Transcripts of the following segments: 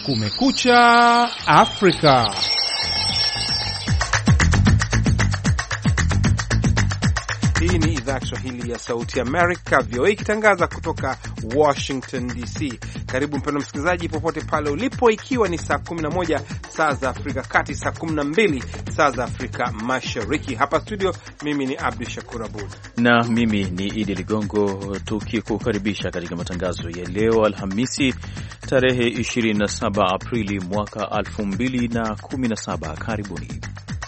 Kumekucha Afrika. Hii ni idhaa ya Kiswahili ya Sauti Amerika, VOA, ikitangaza kutoka Washington DC. Karibu mpendwa msikilizaji, popote pale ulipo, ikiwa ni saa 11 saa za Afrika Kati, saa 12 saa za Afrika Mashariki. Hapa studio, mimi ni Abdul Shakur Abud na mimi ni Idi Ligongo, tukikukaribisha katika matangazo ya leo Alhamisi tarehe 27 Aprili mwaka 2017. Karibuni.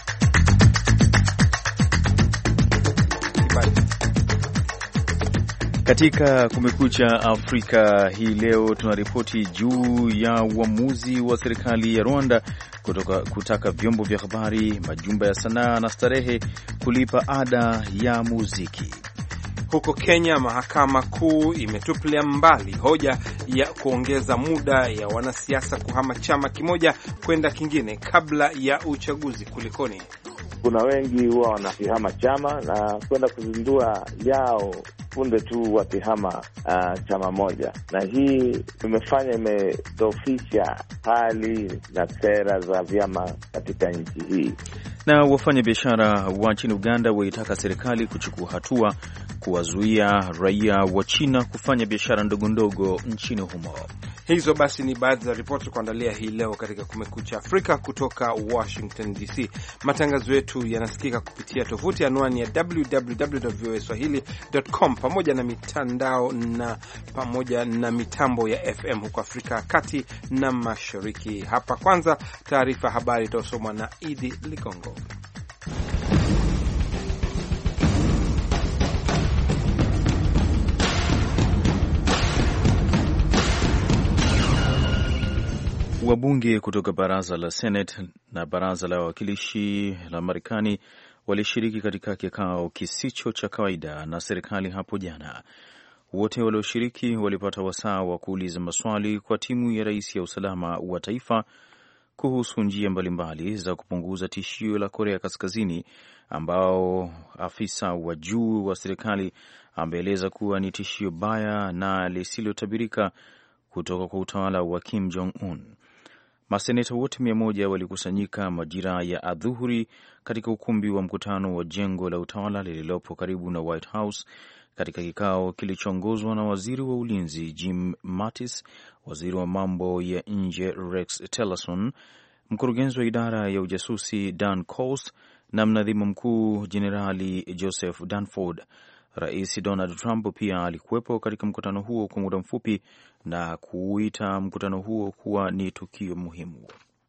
Katika Kumekucha Afrika hii leo tunaripoti juu ya uamuzi wa serikali ya Rwanda kutaka vyombo vya habari, majumba ya sanaa na starehe kulipa ada ya muziki. Huko Kenya, mahakama kuu imetupilia mbali hoja ya kuongeza muda ya wanasiasa kuhama chama kimoja kwenda kingine kabla ya uchaguzi. Kulikoni? Kuna wengi huwa wanahama chama na kwenda kuzindua yao punde tu wakihama chama moja, na hii imedhoofisha hali na sera za vyama katika nchi hii. Na wafanya biashara wa nchini Uganda waitaka serikali kuchukua hatua kuwazuia raia wa China kufanya biashara ndogo ndogo nchini humo. Hizo basi ni baadhi za ripoti kuandalia hii leo katika Kumekucha Afrika kutoka Washington DC. Matangazo yetu yanasikika kupitia tovuti anwani ya www.voaswahili.com pamoja na mitandao na pamoja na mitambo ya FM huko Afrika Kati na Mashariki. Hapa kwanza taarifa habari itasomwa na Idi Ligongo. Wabunge kutoka baraza la Senate na baraza la wawakilishi la Marekani walishiriki katika kikao kisicho cha kawaida na serikali hapo jana. Wote walioshiriki walipata wasaa wa kuuliza maswali kwa timu ya rais ya usalama wa taifa kuhusu njia mbalimbali za kupunguza tishio la Korea Kaskazini, ambao afisa wa juu wa serikali ameeleza kuwa ni tishio baya na lisilotabirika kutoka kwa utawala wa Kim Jong-un. Maseneta wote 100 walikusanyika majira ya adhuhuri katika ukumbi wa mkutano wa jengo la utawala lililopo karibu na White House katika kikao kilichoongozwa na waziri wa ulinzi Jim Mattis, waziri wa mambo ya nje Rex Tillerson, mkurugenzi wa idara ya ujasusi Dan Coats na mnadhimu mkuu Jenerali Joseph Dunford. Rais Donald Trump pia alikuwepo katika mkutano huo kwa muda mfupi na kuuita mkutano huo kuwa ni tukio muhimu.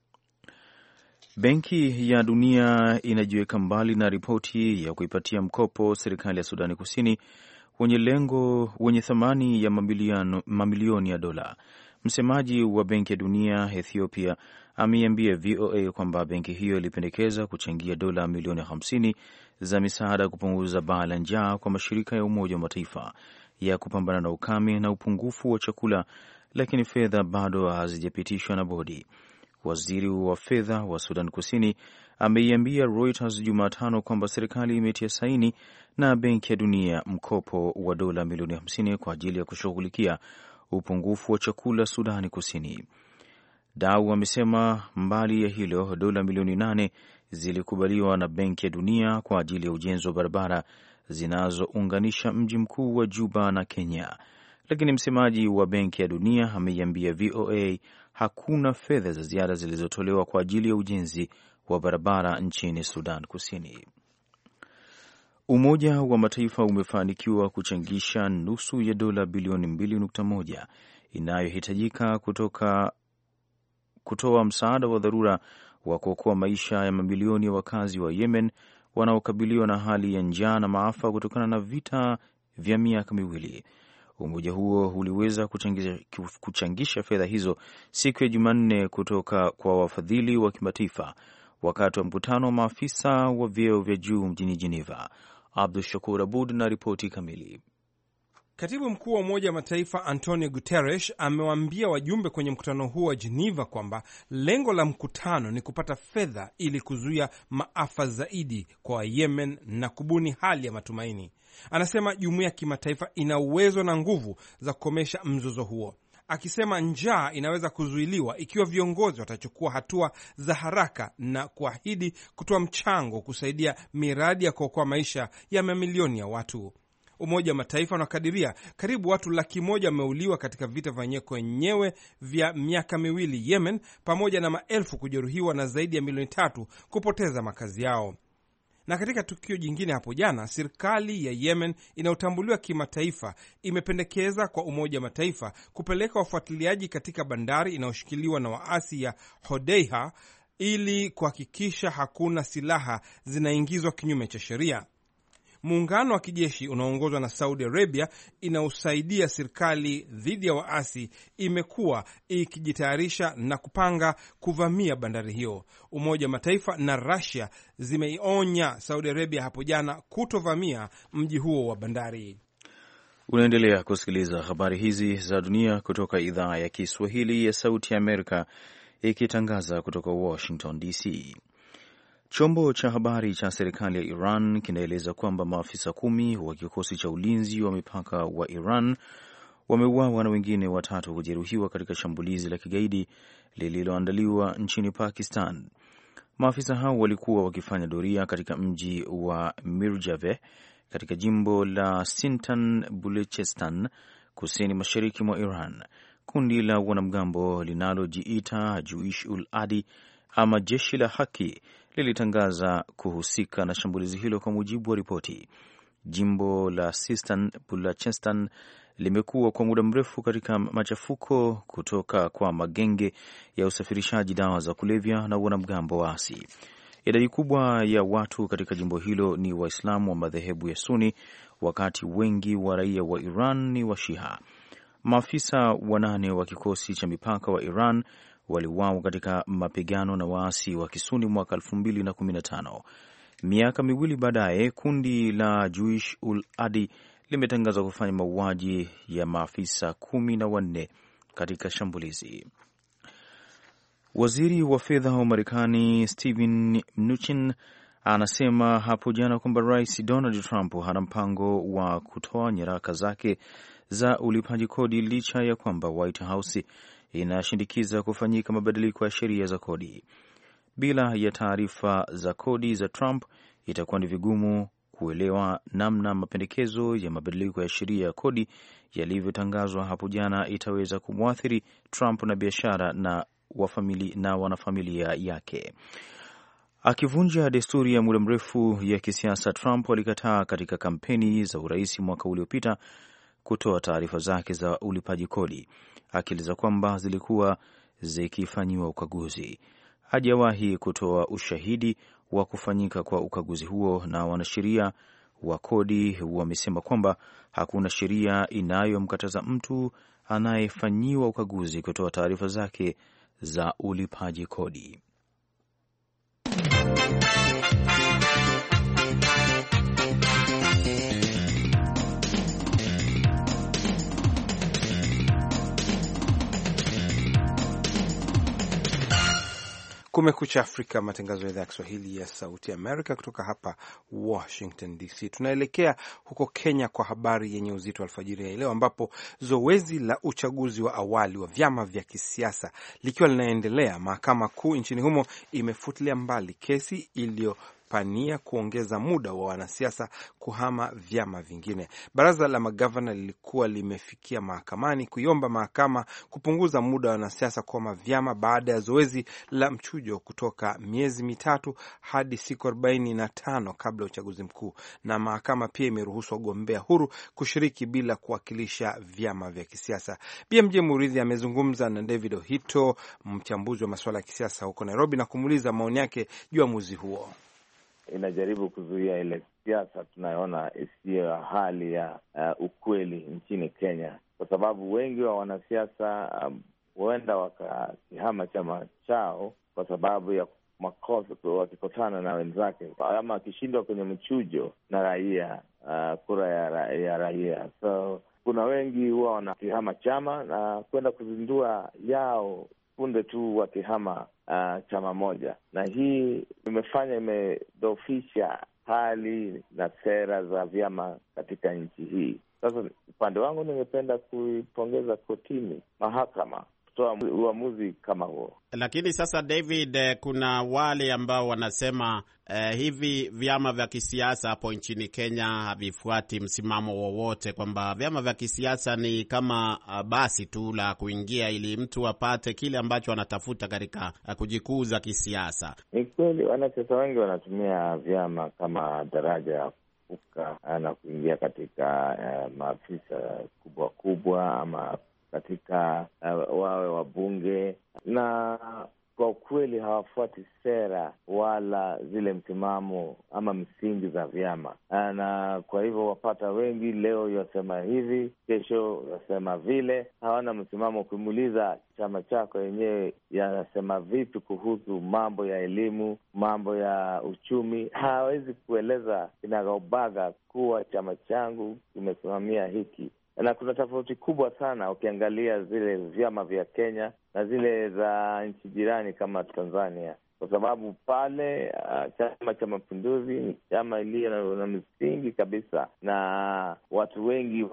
Benki ya Dunia inajiweka mbali na ripoti ya kuipatia mkopo serikali ya Sudani Kusini wenye thamani ya mamilioni ya dola. Msemaji wa Benki ya Dunia Ethiopia ameiambia VOA kwamba benki hiyo ilipendekeza kuchangia dola milioni 50 za misaada kupunguza baa la njaa kwa mashirika ya Umoja wa Mataifa ya kupambana na ukame na upungufu wa chakula, lakini fedha bado hazijapitishwa na bodi. Waziri wa fedha wa Sudan Kusini ameiambia Reuters Jumatano kwamba serikali imetia saini na Benki ya Dunia mkopo wa dola milioni 50 kwa ajili ya kushughulikia upungufu wa chakula Sudani Kusini. Dau amesema mbali ya hilo, dola milioni 8 zilikubaliwa na Benki ya Dunia kwa ajili ya ujenzi wa barabara zinazounganisha mji mkuu wa Juba na Kenya. Lakini msemaji wa Benki ya Dunia ameiambia VOA hakuna fedha za ziada zilizotolewa kwa ajili ya ujenzi wa barabara nchini Sudan Kusini. Umoja wa Mataifa umefanikiwa kuchangisha nusu ya dola bilioni 2.1 inayohitajika kutoa msaada wa dharura wa kuokoa maisha ya mamilioni ya wakazi wa Yemen wanaokabiliwa na hali ya njaa na maafa kutokana na vita vya miaka miwili. Umoja huo uliweza kuchangisha fedha hizo siku ya Jumanne kutoka kwa wafadhili wa kimataifa wakati wa mkutano wa maafisa wa vyeo vya juu mjini Geneva. Abdul Shakur Abud na ripoti kamili. Katibu mkuu wa Umoja wa Mataifa Antonio Guterres amewaambia wajumbe kwenye mkutano huo wa Geneva kwamba lengo la mkutano ni kupata fedha ili kuzuia maafa zaidi kwa Yemen na kubuni hali ya matumaini. Anasema jumuiya ya kimataifa ina uwezo na nguvu za kukomesha mzozo huo. akisema njaa inaweza kuzuiliwa ikiwa viongozi watachukua hatua za haraka na kuahidi kutoa mchango kusaidia miradi ya kuokoa maisha ya mamilioni ya watu. Umoja wa Mataifa unakadiria karibu watu 100,000 wameuliwa katika vita vya wenyewe vya miaka miwili Yemen, pamoja na maelfu kujeruhiwa na zaidi ya milioni 3 kupoteza makazi yao. Na katika tukio jingine hapo jana, serikali ya Yemen inayotambuliwa kimataifa imependekeza kwa Umoja wa Mataifa kupeleka wafuatiliaji katika bandari inayoshikiliwa na waasi ya Hodeiha ili kuhakikisha hakuna silaha zinaingizwa kinyume cha sheria. Muungano wa kijeshi unaoongozwa na Saudi Arabia inaosaidia serikali dhidi ya waasi imekuwa ikijitayarisha na kupanga kuvamia bandari hiyo. Umoja wa Mataifa na Russia zimeionya Saudi Arabia hapo jana kutovamia mji huo wa bandari. Unaendelea kusikiliza habari hizi za dunia kutoka idhaa ya Kiswahili ya Sauti ya Amerika ikitangaza kutoka Washington DC. Chombo cha habari cha serikali ya Iran kinaeleza kwamba maafisa 10 wa kikosi cha ulinzi wa mipaka wa Iran wameuawa na wengine 3 kujeruhiwa katika shambulizi la kigaidi lililoandaliwa nchini Pakistan. Maafisa hao walikuwa wakifanya doria katika mji wa Mirjaveh katika jimbo la Sintan Baluchistan, kusini mashariki mwa Iran. Kundi la wanamgambo linalojiita Jaish-ul-Adl ama jeshi la haki lilitangaza kuhusika na shambulizi hilo. Kwa mujibu wa ripoti, jimbo la Sistan Baluchistan limekuwa kwa muda mrefu katika machafuko kutoka kwa magenge ya usafirishaji dawa za kulevya na wanamgambo waasi. Idadi kubwa ya watu katika jimbo hilo ni Waislamu wa madhehebu ya Suni, wakati wengi wa raia wa Iran ni wa Shia. Maafisa 8 wa kikosi cha mipaka wa Iran waliuawa katika mapigano na waasi wa Kisuni mwaka 2015. Miaka miwili baadaye, kundi la Jaish-ul-Adl limetangaza kufanya mauaji ya maafisa 14 katika shambulizi. Waziri wa fedha wa Marekani Steven Mnuchin anasema hapo jana kwamba Rais Donald Trump hana mpango wa kutoa nyaraka zake za ulipaji kodi licha ya kwamba White House inashindikiza kufanyika mabadiliko ya sheria za kodi. Bila ya taarifa za kodi za Trump, itakuwa ni vigumu kuelewa namna mapendekezo ya mabadiliko ya sheria ya kodi yalivyotangazwa hapo jana itaweza kumwathiri Trump na biashara na wanafamilia yake. Akivunja desturi ya muda mrefu ya kisiasa, Trump alikataa katika kampeni za urais mwaka uliopita kutoa taarifa zake za ulipaji kodi, akieleza kwamba zilikuwa zikifanyiwa ukaguzi. Hajawahi kutoa ushahidi wa kufanyika kwa ukaguzi huo, na wanasheria wa kodi wamesema kwamba hakuna sheria inayomkataza mtu anayefanyiwa ukaguzi kutoa taarifa zake za ulipaji kodi. Kumekucha Afrika, matangazo ya idhaa ya Kiswahili ya Sauti ya Amerika kutoka hapa Washington DC. Tunaelekea huko Kenya kwa habari yenye uzito alfajiri ya leo, ambapo zoezi la uchaguzi wa awali wa vyama vya kisiasa likiwa linaendelea, mahakama kuu nchini humo imefutilia mbali kesi iliyopania kuongeza muda wa wanasiasa kuhama vyama vingine. Baraza la magavana lilikuwa limefikia mahakamani kuiomba mahakama kupunguza muda wa wanasiasa kuhama vyama baada ya zoezi la mchujo kutoka miezi 3 hadi siku 45 kabla ya uchaguzi mkuu. Na mahakama pia imeruhusu wagombea huru kushiriki bila kuwakilisha vyama vya kisiasa. BMJ Muridhi amezungumza na David Ohito, mchambuzi wa masuala ya kisiasa huko Nairobi, na kumuuliza maoni yake juu ya uamuzi huo. Inajaribu kuzuia ile siasa tunayoona isiyo hali ya ukweli nchini Kenya, kwa sababu wengi wa wanasiasa huenda wakakihama chama chao kwa sababu ya makosa, wakikutana na wenzake ama akishindwa kwenye mchujo na raia, kura ya raia. So kuna wengi huwa wanakihama chama na kwenda kuzindua yao punde tu wakihama chama moja, na hii imedhoofisha hali na sera za vyama katika nchi hii. Sasa upande wangu ningependa kuipongeza kotini, mahakama kutoa uamuzi kama huo. Lakini sasa David, kuna wale ambao wanasema hivi vyama vya kisiasa hapo nchini Kenya havifuati msimamo wowote, kwamba vyama vya kisiasa ni kama basi tu la kuingia ili mtu apate kile ambacho anatafuta katika kujikuza kisiasa. Ni kweli wanasiasa wengi wanatumia vyama kama daraja ya kuvuka na kuingia katika maafisa kubwa kubwa ama katika wawe wabunge, na kwa ukweli hawafuati sera wala zile msimamo ama msingi za vyama, na kwa hivyo wapata wengi leo yasema hivi, kesho yasema vile, hawana msimamo. Ukimuuliza chama chako yenyewe yanasema vipi kuhusu mambo ya elimu, mambo ya uchumi, hawezi kueleza kinagaubaga kuwa chama changu kimesimamia hiki. Na kuna tofauti kubwa sana ukiangalia zile vyama vya Kenya na zile za nchi jirani kama Tanzania, kwa sababu pale Chama cha Mapinduzi ni chama iliyo na msingi kabisa, na watu wengi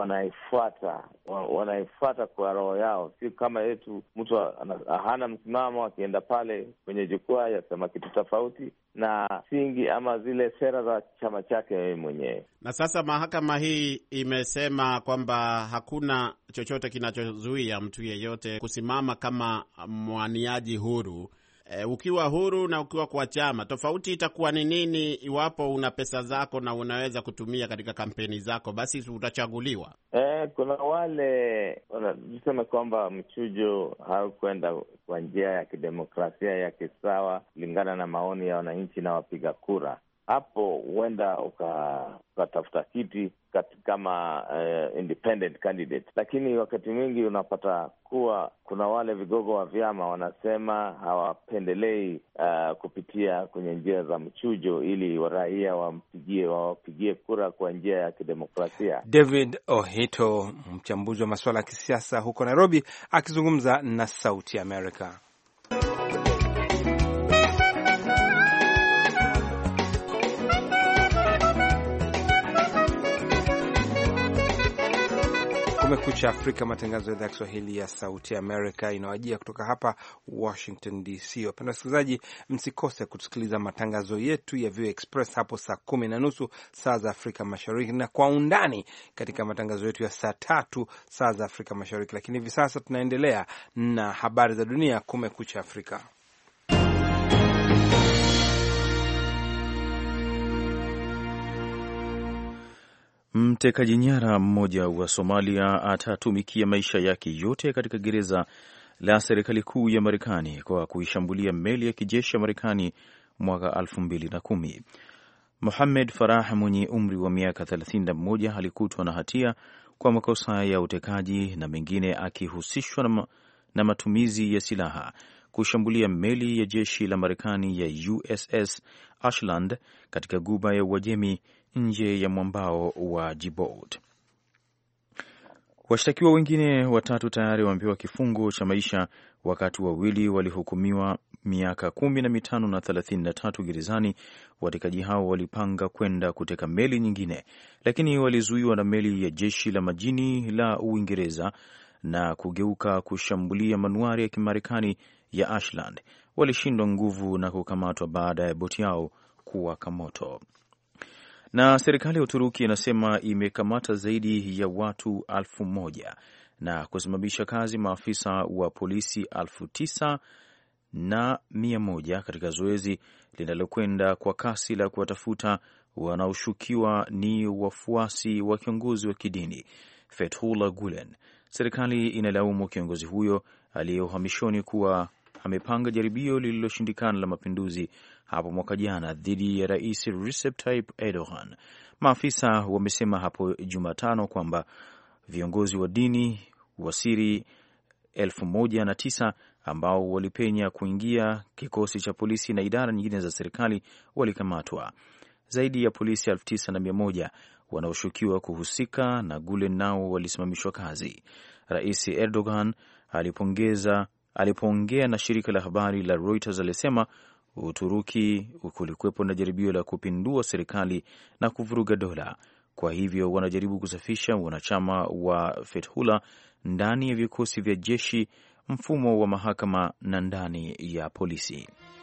wanaifuata kwa roho yao, si kama yetu mtu hana msimamo, akienda pale kwenye jukwaa yasema kitu tofauti na singi ama zile sera za chama chake yeye mwenyewe. Na sasa mahakama hii imesema kwamba hakuna chochote kinachozuia mtu yeyote kusimama kama mwaniaji huru. Ukiwa huru na ukiwa kwa chama, tofauti itakuwa ni nini? Iwapo una pesa zako na unaweza kutumia katika kampeni zako, basi utachaguliwa. Kuna wale wanasema kwamba mchujo haukwenda kwa njia ya kidemokrasia ya kisawa kulingana na maoni ya wananchi na wapiga kura. Hapo huenda ukatafuta kiti kama independent candidate, lakini wakati mwingi unapata kuwa kuna wale vigogo wa vyama wanasema hawapendelei kupitia kwenye njia za mchujo ili raia wapigie kura kwa njia ya kidemokrasia. David Ohito, mchambuzi wa masuala ya kisiasa huko Nairobi, akizungumza na Sauti ya Amerika. Kumekucha Afrika, matangazo ya idhaa ya Kiswahili ya Sauti Amerika inawajia kutoka hapa Washington DC. Wapenda wasikilizaji, msikose kutusikiliza matangazo yetu ya VOA Express hapo saa 10:30 saa za Afrika Mashariki, na kwa undani katika matangazo yetu ya saa 3 saa za Afrika Mashariki. Lakini hivi sasa tunaendelea na habari za dunia. Kumekucha Afrika. Mtekaji nyara mmoja wa Somalia atatumikia maisha yake yote katika gereza la serikali kuu ya Marekani kwa kuishambulia meli ya kijeshi ya Marekani mwaka 2010. Mohamed Farah mwenye umri wa miaka 31 alikutwa na hatia kwa makosa ya utekaji na mengine akihusishwa na matumizi ya silaha kushambulia meli ya jeshi la Marekani ya USS Ashland katika Ghuba ya Uajemi nje ya mwambao wa Djibouti. Washtakiwa wengine watatu tayari wamepewa kifungo cha maisha, wakati wawili walihukumiwa miaka 15 na 33 gerezani. Watekaji hao walipanga kwenda kuteka meli nyingine, lakini walizuiwa na meli ya jeshi la majini la Uingereza na kugeuka kushambulia manuari ya Kimarekani ya Ashland. Walishindwa nguvu na kukamatwa baada ya boti yao kuwaka moto. Na serikali ya Uturuki inasema imekamata zaidi ya watu 1,000 na kusimamisha kazi maafisa wa polisi 9,100 katika zoezi linalokwenda kwa kasi la kuwatafuta wanaoshukiwa ni wafuasi wa kiongozi wa kidini Fethullah Gulen. Serikali inalaumu kiongozi huyo aliye uhamishoni kuwa amepanga jaribio lililoshindikana la mapinduzi hapo mwaka jana dhidi ya Rais Recep Tayyip Erdogan. Maafisa wamesema hapo Jumatano kwamba viongozi wa dini wa siri 1,009 ambao walipenya kuingia kikosi cha polisi na idara nyingine za serikali walikamatwa. Zaidi ya polisi 9,100 wanaoshukiwa kuhusika na Gulen nao walisimamishwa kazi. Rais Erdogan alipoongea na shirika la habari la Reuters alisema Uturuki kulikuwepo na jaribio la kupindua serikali na kuvuruga dola. Kwa hivyo wanajaribu kusafisha wanachama wa Fethullah ndani ya vikosi vya jeshi, mfumo wa mahakama na ndani ya polisi.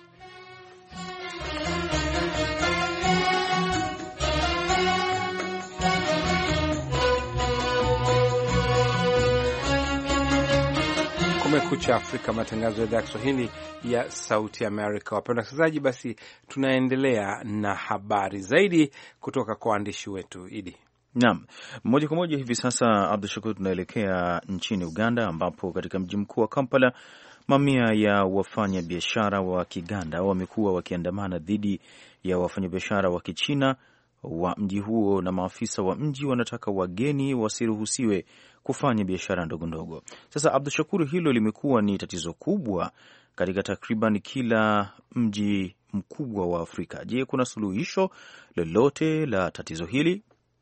Kumekucha Afrika, matangazo ya idhaa ya Kiswahili ya Sauti Amerika. Wapenda wasikilizaji, basi tunaendelea na habari zaidi kutoka kwa waandishi wetu. Idi. Naam, moja kwa moja hivi sasa, Abdu Shakur, tunaelekea nchini Uganda, ambapo katika mji mkuu wa Kampala mamia ya wafanya biashara wa Kiganda wamekuwa wakiandamana dhidi ya wafanyabiashara wa Kichina wa mji huo, na maafisa wa mji wanataka wageni wasiruhusiwe kufanya biashara ndogo ndogo. Sasa Abdu Shakur, hilo limekuwa ni tatizo kubwa katika takriban kila mji mkubwa wa Afrika. Je, kuna suluhisho lolote la tatizo hili?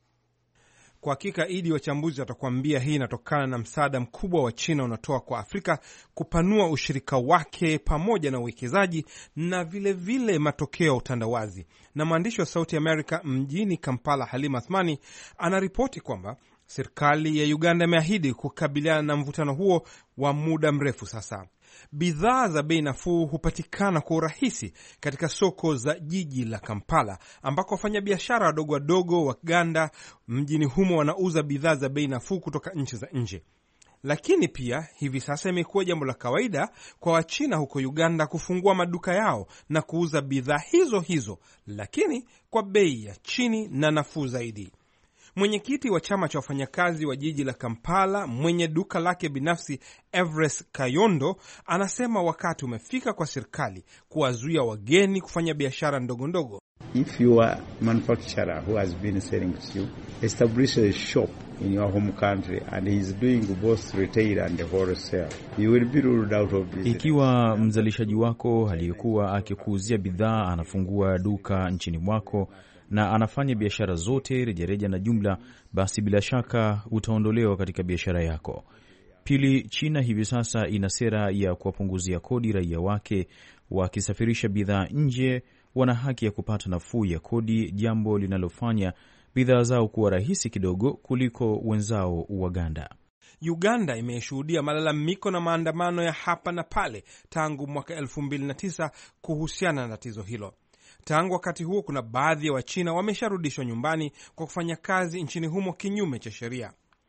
Kwa hakika, Idi, wachambuzi watakuambia hii inatokana na msaada mkubwa wa China unatoa kwa Afrika kupanua ushirika wake pamoja na uwekezaji na vile matokeo ya utandawazi. Na mwandishi wa Sauti Amerika mjini Kampala, Halima Athmani, anaripoti kwamba serikali ya Uganda imeahidi kukabiliana na mvutano huo wa muda mrefu sasa. Bidhaa za bei nafuu hupatikana kwa urahisi katika soko za jiji la Kampala, ambako wafanyabiashara wadogo wa Uganda mjini humo wanauza bidhaa za bei nafuu kutoka nchi za nje. Lakini pia hivi sasa imekuwa jambo la kawaida kwa Wachina huko Uganda kufungua maduka yao na kuuza bidhaa hizo, lakini kwa bei ya chini na nafuu zaidi. Mwenyekiti wa chama cha wafanyakazi wa jiji la Kampala mwenye duka lake binafsi Everest Kayondo anasema wakati umefika kwa serikali kuwazuia wageni kufanya biashara ndogo ndogo. If you are a manufacturer who has been selling to you, establish a shop in your home country and he is doing both retail and wholesale, you will be ruled out of business. Ikiwa mzalishaji wako aliyekuwa akikuuzia bidhaa anafungua duka nchini mwako na anafanya biashara zote rejareja na jumla, basi bila shaka utaondolewa katika biashara yako. Pili, China hivi sasa ina sera ya kuwapunguzia kodi raia wake. Wakisafirisha bidhaa nje, wana haki ya kupata nafuu ya kodi, jambo linalofanya bidhaa zao kuwa rahisi kidogo kuliko wenzao Waganda. Uganda imeshuhudia malalamiko na maandamano ya hapa na pale tangu mwaka 2009 kuhusiana na tatizo hilo. Tangu wakati huo, kuna baadhi ya Wachina wamesharudishwa nyumbani kwa kufanya kazi nchini humo kinyume cha sheria.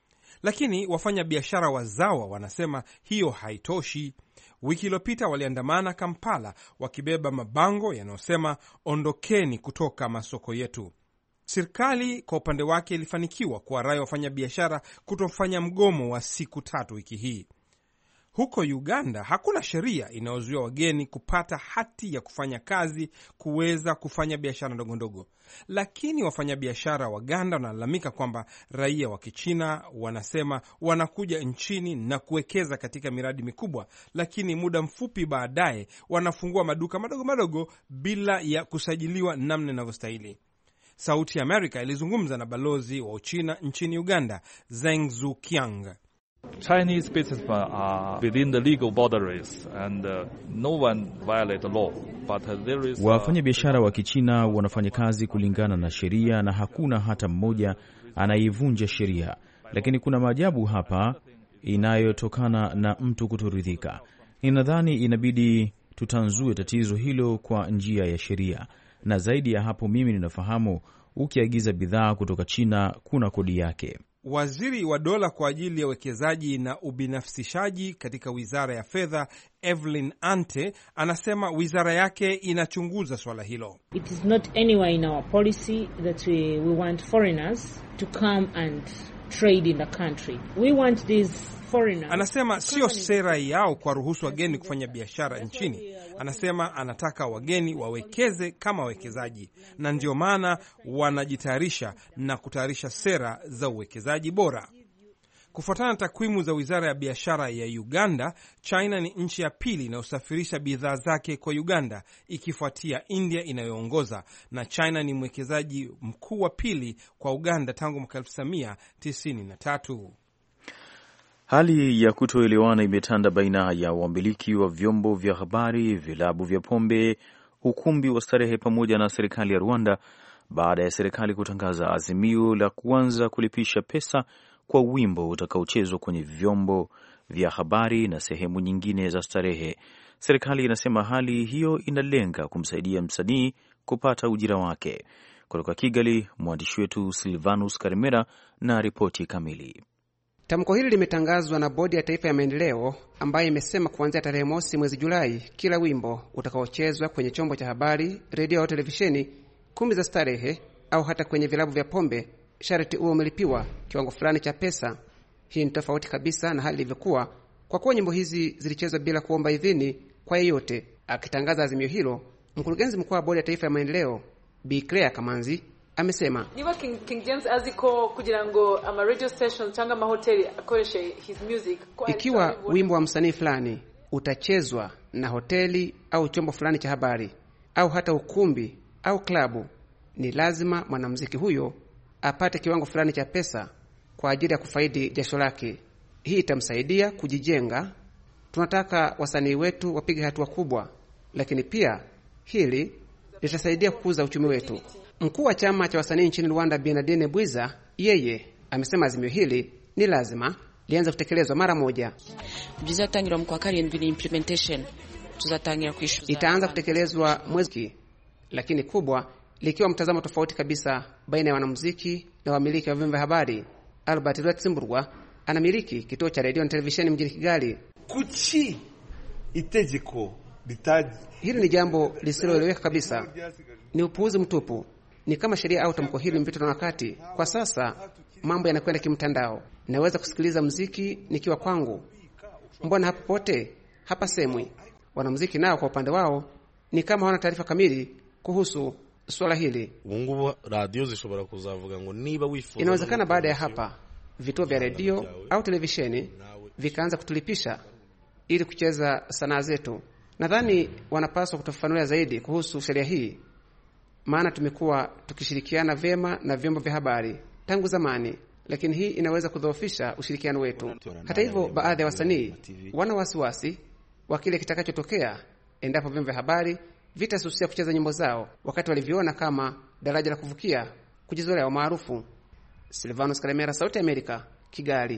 Lakini wafanya biashara wazawa wanasema hiyo haitoshi. Wiki iliyopita waliandamana Kampala wakibeba mabango yanayosema ondokeni kutoka masoko yetu. Serikali kwa upande wake ilifanikiwa kuwarai wafanya biashara kutofanya mgomo wa siku 3 wiki hii. Huko Uganda hakuna sheria inayozuia wageni kupata hati ya kufanya kazi kuweza kufanya biashara ndogo ndogo. Lakini wafanyabiashara wa Uganda wanalalamika kwamba raia wa Kichina wanasema wanakuja nchini na kuwekeza katika miradi mikubwa, lakini muda mfupi baadaye wanafungua maduka madogo bila ya kusajiliwa namna inavyostahili. Sauti ya Amerika ilizungumza na balozi wa Uchina nchini Uganda, Zheng Zuqiang. Chinese businessmen are within the legal boundaries and no one violate the law, but there is wafanya biashara wa Kichina wanafanya kazi kulingana na sheria na hakuna hata mmoja anaivunja sheria, lakini kuna maajabu hapa inayotokana na mtu kutoridhika. Ninadhani inabidi tutanzue tatizo hilo kwa njia ya sheria, na zaidi ya hapo, mimi ninafahamu ukiagiza bidhaa kutoka China kuna kodi yake. Waziri wa dola kwa ajili ya uwekezaji na ubinafsishaji katika wizara ya fedha, Evelyn Ante, anasema wizara yake inachunguza swala hilo. It is not anywhere in our policy that we want foreigners to come and trade in the country. We want these foreigners. Anasema sio sera yao kwa ruhusu wageni kufanya biashara nchini. Anasema anataka wageni wawekeze kama wawekezaji, na ndio maana wanajitayarisha na kutayarisha sera za uwekezaji bora. Kufuatana na takwimu za wizara ya biashara ya Uganda, China ni nchi ya pili inayosafirisha bidhaa zake kwa Uganda, ikifuatia India inayoongoza, na China ni mwekezaji mkuu wa pili kwa Uganda tangu mwaka 1993. Hali ya kutoelewana imetanda baina ya wamiliki wa vyombo vya habari, vilabu vya pombe, ukumbi wa starehe pamoja na serikali ya Rwanda, baada ya serikali kutangaza azimio la kuanza kulipisha pesa kwa wimbo utakaochezwa kwenye vyombo vya habari na sehemu nyingine za starehe. Serikali inasema hali hiyo inalenga kumsaidia msanii kupata ujira wake. Kutoka Kigali, mwandishi wetu Silvanus Karimera na ripoti kamili. Tamko hili limetangazwa na Bodi ya Taifa ya Maendeleo, ambayo imesema kuanzia tarehe mosi mwezi Julai, kila wimbo utakaochezwa kwenye chombo cha habari, redio au televisheni, kumbi za starehe au hata kwenye vilabu vya pombe, sharti uwe umelipiwa kiwango fulani cha pesa. Hii ni tofauti kabisa na hali ilivyokuwa, kwa kuwa nyimbo hizi zilichezwa bila kuomba idhini kwa yeyote. Akitangaza azimio hilo, mkurugenzi mkuu wa Bodi ya Taifa ya Maendeleo Bi Claire Kamanzi amesema niba King James aziko kugira ngo ama radio station cyangwa mahoteli akoreshe his music, ikiwa wimbo wa msanii fulani utachezwa na hoteli au chombo fulani cha habari au hata ukumbi au klabu, ni lazima mwanamuziki huyo apate kiwango fulani cha pesa kwa ajili ya kufaidi jasho lake. Hii itamsaidia kujijenga. Tunataka wasanii wetu wapige hatua kubwa, lakini pia hili litasaidia kukuza uchumi wetu. Mkuu wa chama cha wasanii nchini Rwanda, Bernardine Bwiza, yeye amesema azimio hili ni lazima lianze kutekelezwa mara moja. Itaanza kutekelezwa mwezi, lakini kubwa likiwa mtazamo tofauti kabisa baina ya wanamuziki na wamiliki wa vyombo vya habari. Albert Rwatsimburwa anamiliki kituo cha redio na televisheni mjini Kigali. Kuchi itegeko bitaji. Hili ni jambo lisiloeleweka kabisa, ni upuuzi mtupu. Ni kama sheria au tamko hili mpito na wakati. Kwa sasa mambo yanakwenda kimtandao. Naweza kusikiliza muziki nikiwa kwangu. Mbona hapo pote hapa semwi? Wanamuziki nao kwa upande wao ni kama hawana taarifa kamili kuhusu swala hili. Radio zishobora kuzavuga ngo niba wifuza. Inawezekana baada ya hapa vituo vya redio au televisheni vikaanza kutulipisha ili kucheza sanaa zetu. Nadhani wanapaswa kutufafanulia zaidi kuhusu sheria hii, maana tumekuwa tukishirikiana vyema na vyombo vya habari tangu zamani, lakini hii inaweza kudhoofisha ushirikiano wetu. Hata hivyo, baadhi ya wasanii wana wasiwasi wa kile kitakachotokea endapo vyombo vya habari vitasusia kucheza nyimbo zao, wakati walivyoona kama daraja la kuvukia kujizolea umaarufu. Silvanus Kalemera, Sauti ya Amerika, Kigali.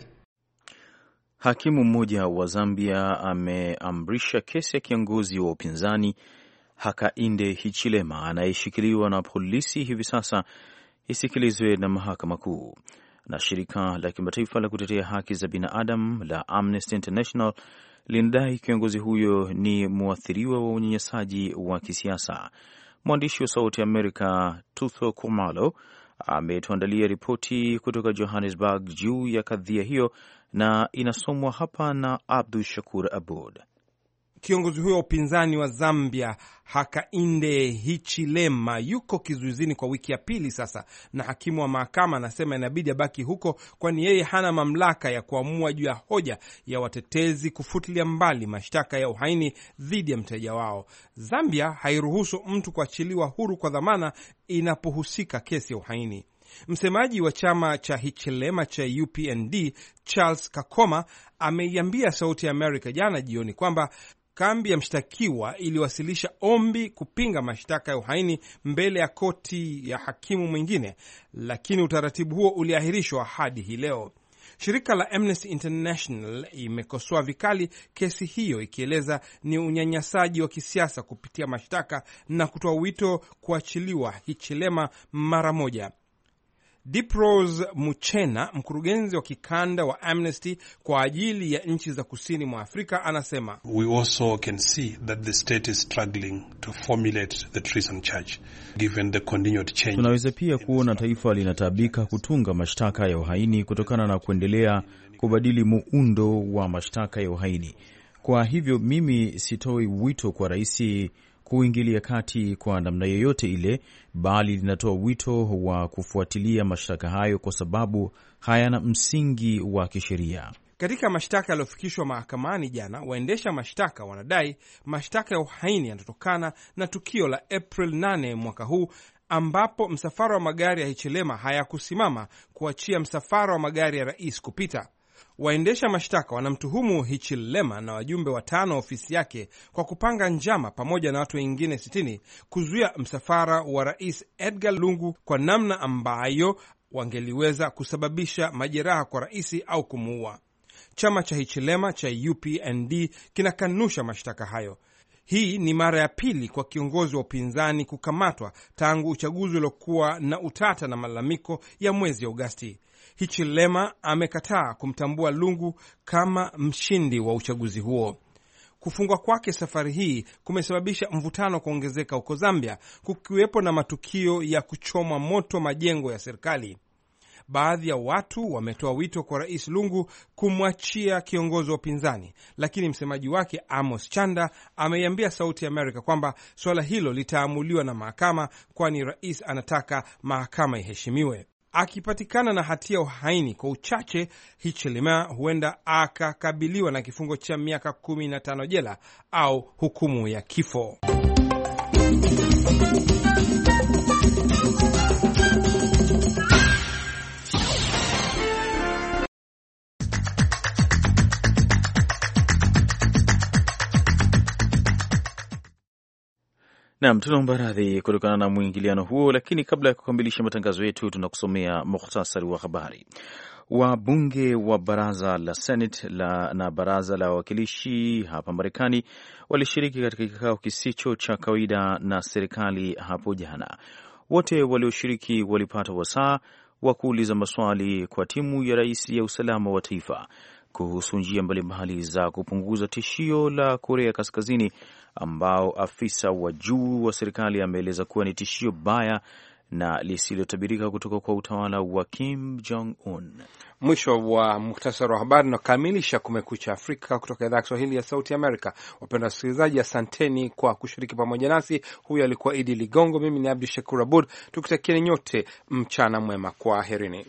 Hakimu mmoja wa Zambia ameamrisha kesi ya kiongozi wa upinzani Hakainde Hichilema anayeshikiliwa na polisi hivi sasa isikilizwe na mahakama kuu. Na shirika la kimataifa la kutetea haki za binadamu la Amnesty International linadai kiongozi huyo ni mwathiriwa wa unyanyasaji wa kisiasa. Mwandishi wa Sauti ya Amerika Tutho Kumalo ametuandalia ripoti kutoka Johannesburg juu ya kadhia hiyo na inasomwa hapa na Abdul Shakur Abud. Kiongozi huyo wa upinzani wa Zambia Hakainde Hichilema yuko kizuizini kwa wiki ya pili sasa, na hakimu wa mahakama anasema inabidi abaki huko, kwani yeye hana mamlaka ya kuamua juu ya hoja ya watetezi kufutilia mbali mashtaka ya uhaini dhidi ya mteja wao. Zambia hairuhusu mtu kuachiliwa huru kwa dhamana inapohusika kesi ya uhaini. Msemaji wa chama cha Hichilema cha UPND Charles Kakoma ameiambia Sauti ya Amerika jana jioni kwamba kambi ya mshtakiwa iliwasilisha ombi kupinga mashtaka ya uhaini mbele ya koti ya hakimu mwingine, lakini utaratibu huo uliahirishwa hadi hii leo. Shirika la Amnesty International imekosoa vikali kesi hiyo, ikieleza ni unyanyasaji wa kisiasa kupitia mashtaka na kutoa wito kuachiliwa Hichilema mara moja. Diprose Muchena, mkurugenzi wa kikanda wa Amnesty kwa ajili ya nchi za kusini mwa Afrika, anasema we also can see that the state is struggling to formulate the treason charge given the continued change. Tunaweza pia kuona taifa linataabika kutunga mashtaka ya uhaini kutokana na kuendelea kubadili muundo wa mashtaka ya uhaini. Kwa hivyo mimi sitoi wito kwa rais kuingilia kati kwa namna yoyote ile, bali linatoa wito wa kufuatilia mashtaka hayo kwa sababu hayana msingi wa kisheria. Katika mashtaka yaliyofikishwa mahakamani jana, waendesha mashtaka wanadai mashtaka ya uhaini yanatokana na tukio la April 8 mwaka huu, ambapo msafara wa magari ya Hichilema hayakusimama kuachia msafara wa magari ya rais kupita. Waendesha mashtaka wanamtuhumu Hichilema na wajumbe 5 wa ofisi yake kwa kupanga njama pamoja na watu wengine 60 kuzuia msafara wa Rais Edgar Lungu kwa namna ambayo wangeliweza kusababisha majeraha kwa rais au kumuua. Chama cha Hichilema cha UPND kinakanusha mashtaka hayo. Hii ni mara ya pili kwa kiongozi wa upinzani kukamatwa tangu uchaguzi uliokuwa na utata na malalamiko ya mwezi Agosti. Hichilema amekataa kumtambua Lungu kama mshindi wa uchaguzi huo. Kufungwa kwake safari hii kumesababisha mvutano kuongezeka huko Zambia, kukiwepo na matukio ya kuchoma moto majengo ya serikali. Baadhi ya watu wametoa wito kwa Rais Lungu kumwachia kiongozi wa upinzani, lakini msemaji wake Amos Chanda ameiambia Sauti ya Amerika kwamba suala hilo litaamuliwa na mahakama, kwani rais anataka mahakama iheshimiwe. Akipatikana na hatia uhaini kwa uchache, Hichilema huenda akakabiliwa na kifungo cha miaka 15 jela au hukumu ya kifo. Naam, tunaomba radhi kutokana na mwingiliano huo, lakini kabla ya kukamilisha matangazo yetu tunakusomea mukhtasari wa habari. Wabunge wa baraza la Senate na baraza la wawakilishi hapa Marekani walishiriki katika kikao kisicho cha kawaida na serikali hapo jana. Wote walioshiriki walipata wasaa wa kuuliza maswali kwa timu ya rais ya usalama wa taifa kuhusu njia mbalimbali za kupunguza tishio la Korea Kaskazini, ambao afisa wa juu wa serikali ameeleza kuwa ni tishio baya na lisilotabirika kutoka kwa utawala wa Kim Jong-un. Mwisho wa muhtasari wa habari na kukamilisha Kumekucha Afrika kutoka idhaa ya Kiswahili ya Sauti Amerika. Wapenda wasikilizaji, asanteni kwa kushiriki pamoja nasi. Huyu alikuwa Idi Ligongo, mimi ni Abdu Shakur Abud, tukitakieni nyote mchana mwema. Kwaherini.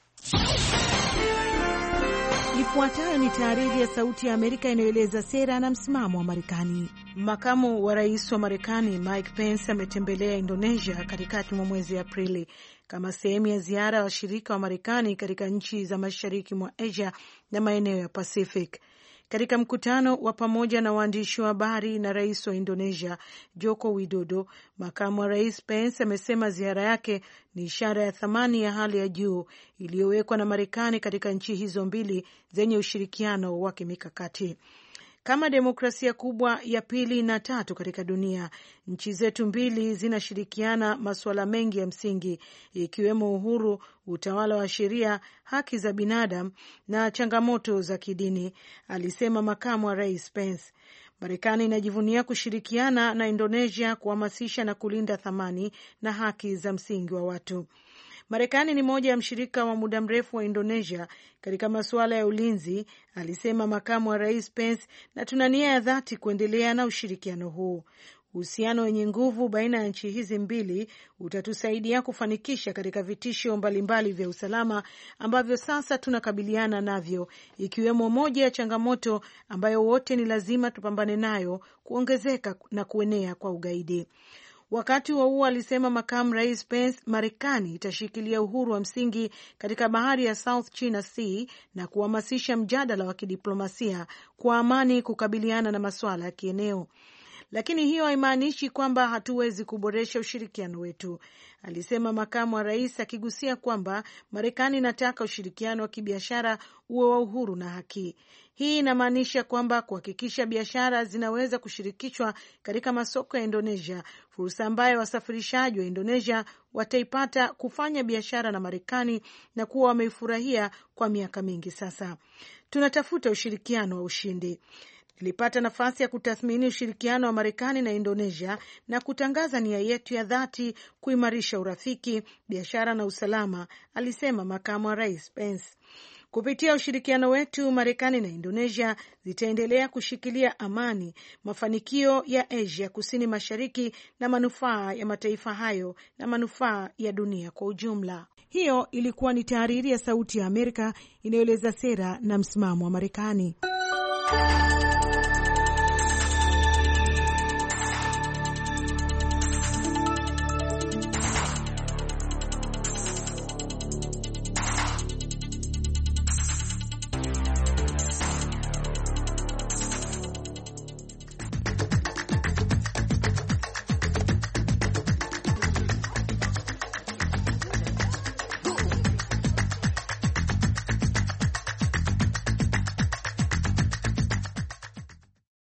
Ifuatayo ni tahariri ya Sauti ya Amerika inayoeleza sera na msimamo wa Marekani. Makamu wa rais wa Marekani Mike Pence ametembelea Indonesia katikati mwa mwezi Aprili kama sehemu ya ziara ya washirika wa Marekani katika nchi za mashariki mwa Asia na maeneo ya Pacific. Katika mkutano wa pamoja na waandishi wa habari na rais wa Indonesia Joko Widodo, makamu wa rais Pence amesema ziara yake ni ishara ya thamani ya hali ya juu iliyowekwa na Marekani katika nchi hizo mbili zenye ushirikiano wa kimikakati. Kama demokrasia kubwa ya pili na tatu katika dunia, nchi zetu mbili zinashirikiana masuala mengi ya msingi, ikiwemo uhuru, utawala wa sheria, haki za binadamu na changamoto za kidini, alisema makamu wa rais Pence. Marekani inajivunia kushirikiana na Indonesia kuhamasisha na kulinda thamani na haki za msingi wa watu. Marekani ni moja ya mshirika wa muda mrefu wa Indonesia katika masuala ya ulinzi, alisema makamu wa rais Pence, na tuna nia ya dhati kuendelea na ushirikiano huu. Uhusiano wenye nguvu baina ya nchi hizi mbili utatusaidia kufanikisha katika vitisho mbalimbali vya usalama ambavyo sasa tunakabiliana navyo, ikiwemo moja ya changamoto ambayo wote ni lazima tupambane nayo, kuongezeka na kuenea kwa ugaidi. Wakati huo alisema makamu rais Pence, Marekani itashikilia uhuru wa msingi katika bahari ya South China Sea na kuhamasisha mjadala wa kidiplomasia kwa amani kukabiliana na masuala ya kieneo. Lakini hiyo haimaanishi kwamba hatuwezi kuboresha ushirikiano wetu, alisema makamu wa rais, akigusia kwamba Marekani inataka ushirikiano wa kibiashara uwe wa uhuru na haki. Hii inamaanisha kwamba kuhakikisha biashara zinaweza kushirikishwa katika masoko ya Indonesia, fursa ambayo wasafirishaji wa Indonesia wataipata kufanya biashara na Marekani na kuwa wameifurahia kwa miaka mingi sasa. Tunatafuta ushirikiano wa ushindi. Tulipata nafasi ya kutathmini ushirikiano wa Marekani na Indonesia na kutangaza nia yetu ya dhati kuimarisha urafiki, biashara na usalama, alisema makamu wa rais Pence. Kupitia ushirikiano wetu, Marekani na Indonesia zitaendelea kushikilia amani, mafanikio ya Asia Kusini Mashariki na manufaa ya mataifa hayo na manufaa ya dunia kwa ujumla. Hiyo ilikuwa ni tahariri ya Sauti ya Amerika inayoeleza sera na msimamo wa Marekani.